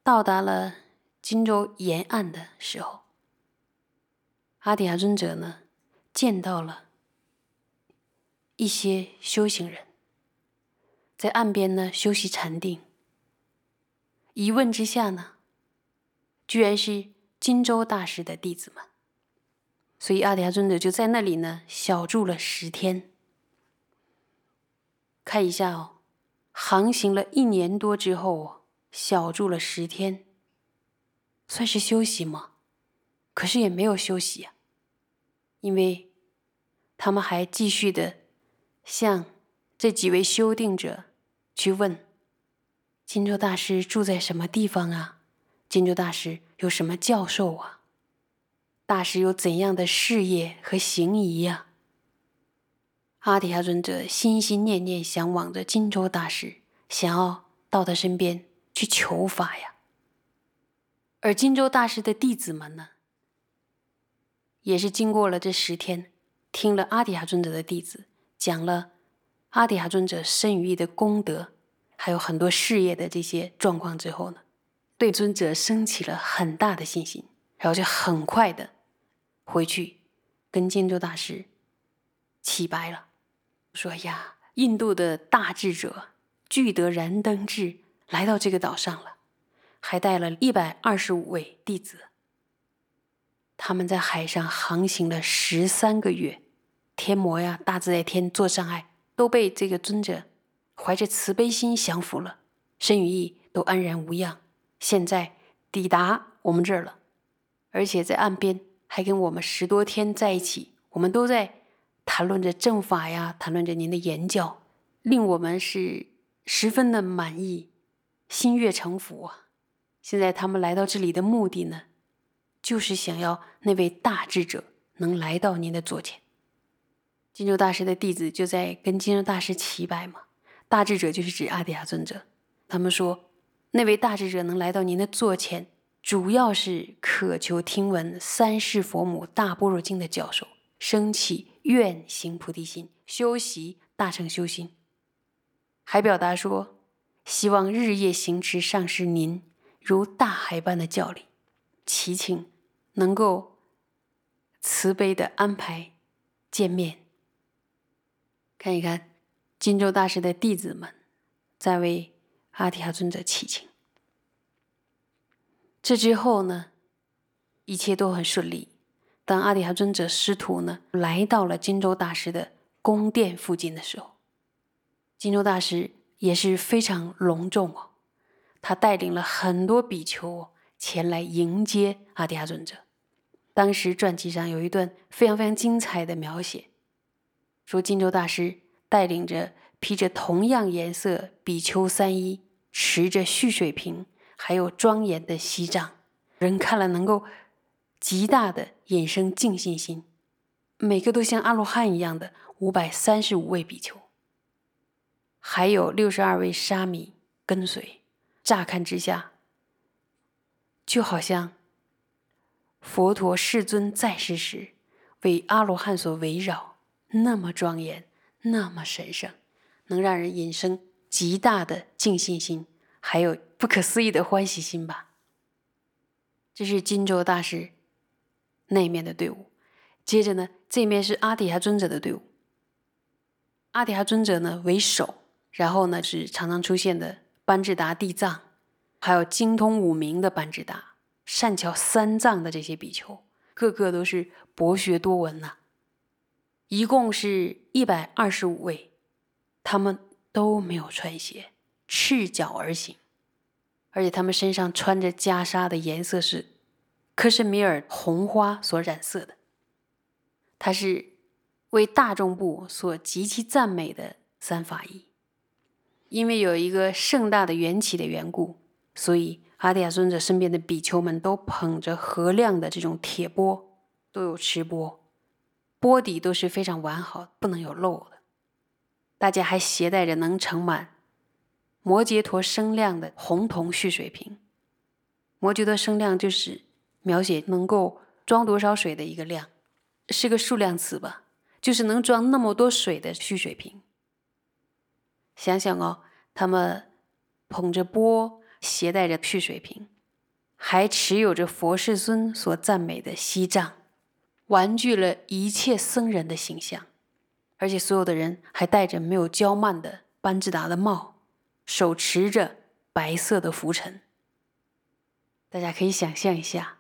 到达了荆州沿岸的时候，阿底峡尊者呢见到了一些修行人在岸边呢修习禅定。一问之下呢，居然是荆州大师的弟子们，所以阿底峡尊者就在那里呢小住了10天。看一下哦，航行了1年多之后小住了10天，算是休息吗？可是也没有休息啊，因为他们还继续的向这几位修定者去问，荆州大师住在什么地方啊？荆州大师有什么教授啊？大师有怎样的事业和行仪呀？阿底峡尊者心心念念向往着荆州大师，想要到他身边去求法呀。而荆州大师的弟子们呢，也是经过了这10天，听了阿底峡尊者的弟子讲了阿底峡尊者身语意的功德，还有很多事业的这些状况之后呢，对尊者升起了很大的信心，然后就很快的回去跟荆州大师起白了，说呀，印度的大智者具得燃灯智来到这个岛上了，还带了125位弟子。他们在海上航行了13个月，天魔呀、大自在天作障碍，都被这个尊者怀着慈悲心降服了，身语意都安然无恙。现在抵达我们这儿了，而且在岸边还跟我们10多天在一起，我们都在谈论着正法呀，谈论着您的言教，令我们是十分的满意，心悦诚服啊。现在他们来到这里的目的呢，就是想要那位大智者能来到您的座前。荆州大师的弟子就在跟荆州大师祈拜嘛，大智者就是指阿底峡尊者。他们说，那位大智者能来到您的座前，主要是渴求听闻三世佛母大般若经的教授，升起愿行菩提心，修习大乘修心。还表达说，希望日夜行持上师您如大海般的教理，祈请能够慈悲的安排见面。看一看荆州大师的弟子们在为阿底峡尊者祈请。这之后呢，一切都很顺利。当阿底峡尊者师徒呢来到了荆州大师的宫殿附近的时候，荆州大师也是非常隆重哦，他带领了很多比丘前来迎接阿底峡尊者。当时传记上有一段非常非常精彩的描写，说荆州大师带领着披着同样颜色比丘3衣，持着蓄水瓶，还有庄严的锡杖，人看了能够极大的引生净信心。每个都像阿罗汉一样的535位比丘，还有62位沙弥跟随，乍看之下就好像佛陀世尊在世时为阿罗汉所围绕，那么庄严，那么神圣，能让人引生极大的净信心，还有不可思议的欢喜心吧。这是荆州大师那面的队伍。接着呢，这面是阿底峡尊者的队伍。阿底峡尊者呢为首，然后呢是常常出现的班智达地藏，还有精通5明的班智达，善巧3藏的这些比丘，个个都是博学多闻呐。一共是125位，他们都没有穿鞋，赤脚而行，而且他们身上穿着袈裟的颜色是克什米尔红花所染色的，它是为大众部所极其赞美的3法衣。因为有一个盛大的缘起的缘故，所以阿底峡尊者身边的比丘们都捧着和亮的这种铁钵，都有持钵，钵底都是非常完好，不能有漏的。大家还携带着能盛满摩羯陀声量的红铜蓄水瓶。摩羯陀声量就是描写能够装多少水的一个量，是个数量词吧，就是能装那么多水的蓄水瓶。想想哦，他们捧着钵，携带着蓄水瓶， 还持有着佛世尊所赞美的锡杖，玩具了一切僧人的形象，而且所有的人还戴着没有娇曼的班智达的帽，手持着白色的拂尘。大家可以想象一下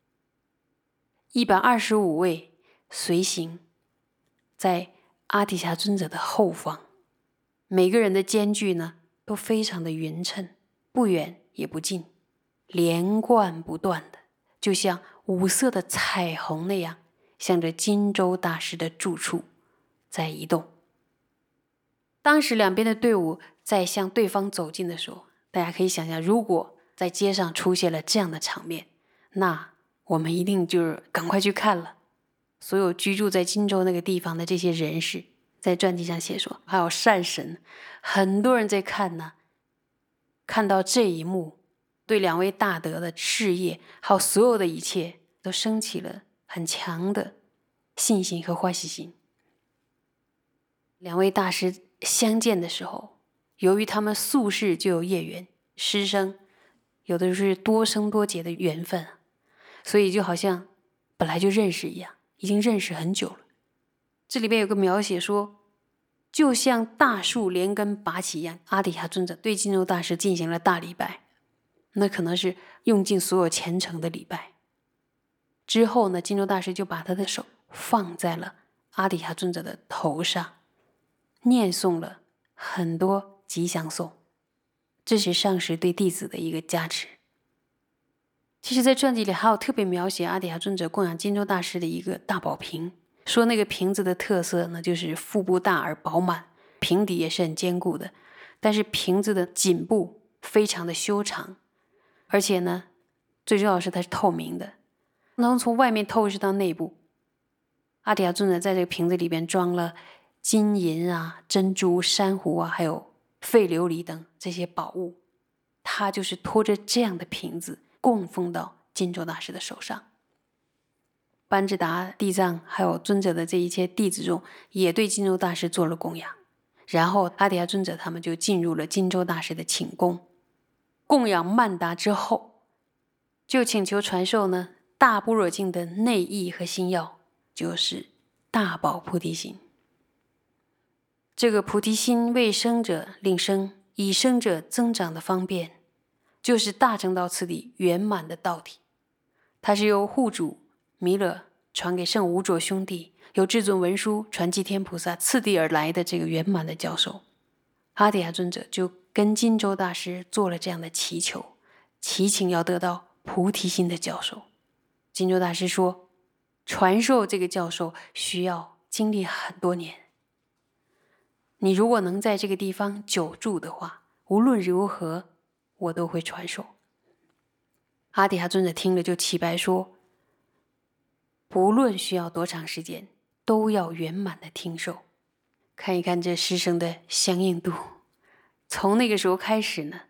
，125位随行在阿底峡尊者的后方，每个人的间距呢都非常的匀称，不远也不近，连贯不断的，就像五色的彩虹那样，向着金洲大师的住处在移动。当时两边的队伍在向对方走近的时候，大家可以想象，如果在街上出现了这样的场面，那我们一定就是赶快去看了。所有居住在金州那个地方的这些人士，在传记上写说，还有善神，很多人在看呢。看到这一幕，对两位大德的事业还有所有的一切都升起了很强的信心和欢喜心。两位大师相见的时候，由于他们宿世就有业缘，师生有的是多生多劫的缘分，所以就好像本来就认识一样，已经认识很久了。这里边有个描写说，就像大树连根拔起一样，阿底峡尊者对金洲大师进行了大礼拜，那可能是用尽所有虔诚的礼拜。之后呢，金洲大师就把他的手放在了阿底峡尊者的头上，念诵了很多吉祥颂，这是上师对弟子的一个加持。其实在传记里还有特别描写阿底峡尊者供养金洲大师的一个大宝瓶，说那个瓶子的特色呢，就是腹部大而饱满，瓶底也是很坚固的，但是瓶子的颈部非常的修长，而且呢，最重要的是它是透明的，能从外面透视到内部。阿底峡尊者在这个瓶子里边装了金银啊、珍珠、珊瑚啊，还有废琉璃等这些宝物，他就是拖着这样的瓶子供奉到金洲大师的手上。班智达、地藏还有尊者的这一切弟子中，也对金洲大师做了供养。然后阿底峡尊者他们就进入了金洲大师的寝宫，供养曼达之后，就请求传授呢大般若经的内意和心要，就是大宝菩提心。这个菩提心未生者令生，已生者增长的方便，就是大乘道次第圆满的道体。它是由护主弥勒传给圣无着兄弟，由至尊文殊传祭天菩萨次第而来的这个圆满的教授。阿底峡尊者就跟金洲大师做了这样的祈求，祈请要得到菩提心的教授。金洲大师说，传授这个教授需要经历很多年，你如果能在这个地方久住的话，无论如何我都会传授。阿底峡尊者听了就祈白说，不论需要多长时间，都要圆满的听受。看一看这师生的相应度，从那个时候开始呢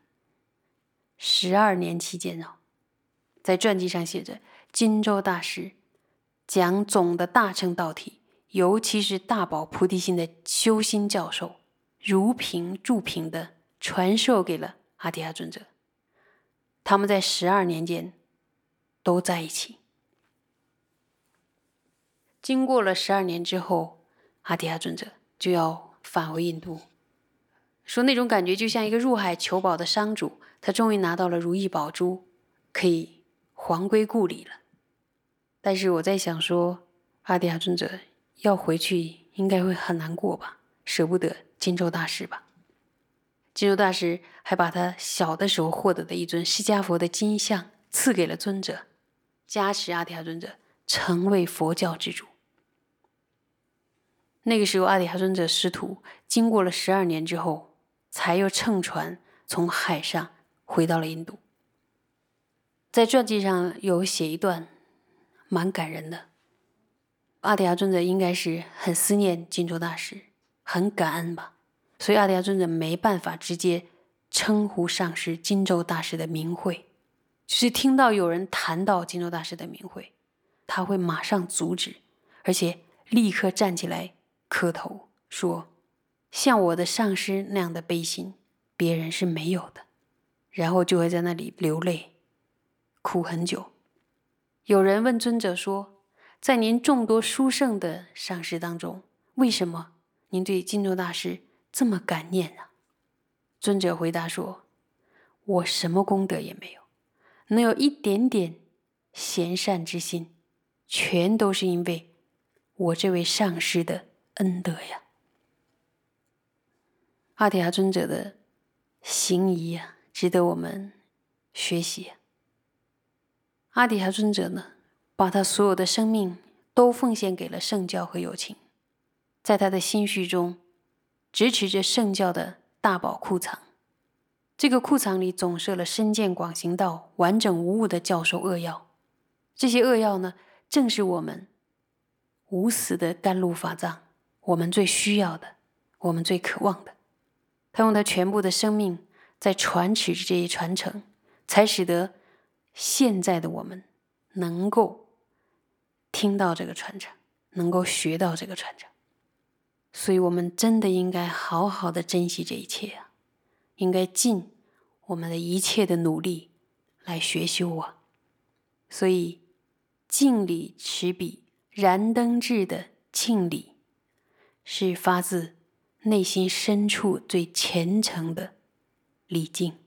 ，12年期间在传记上写着，金洲大师将总的大乘道体，尤其是大宝菩提心的修心教授，如凭注凭的传授给了阿底峡尊者。他们在12年间都在一起。经过了12年之后，阿底峡尊者就要返回印度，说那种感觉就像一个入海求宝的商主，他终于拿到了如意宝珠，可以还归故里了。但是我在想说，阿底峡尊者要回去应该会很难过吧，舍不得金洲大师吧。金洲大师还把他小的时候获得的一尊释迦佛的金像赐给了尊者，加持阿底峡尊者成为佛教之主。那个时候阿底峡尊者师徒经过了12年之后，才又乘船从海上回到了印度。在传记上有写一段蛮感人的，阿底峡尊者应该是很思念金洲大师，很感恩吧，所以阿底峡尊者没办法直接称呼上师金洲大师的名讳，就是听到有人谈到金洲大师的名讳，他会马上阻止，而且立刻站起来磕头说，像我的上师那样的悲心别人是没有的，然后就会在那里流泪苦很久。有人问尊者说，在您众多殊胜的上师当中，为什么您对金州大师这么感念啊？尊者回答说，我什么功德也没有，能有一点点贤善之心，全都是因为我这位上师的恩德呀。阿底峡尊者的行仪啊，值得我们学习啊。阿底峡尊者呢，把他所有的生命都奉献给了圣教和友情，在他的心绪中支持着圣教的大宝库藏。这个库藏里总设了深见广行道完整无误的教授扼要，这些扼要呢，正是我们无死的甘露法藏，我们最需要的，我们最渴望的。他用他全部的生命在传持这一传承，才使得现在的我们能够听到这个传承，能够学到这个传承。所以我们真的应该好好的珍惜这一切啊，应该尽我们的一切的努力来学修啊。所以敬礼持笔燃灯智的敬礼，是发自内心深处最虔诚的礼敬。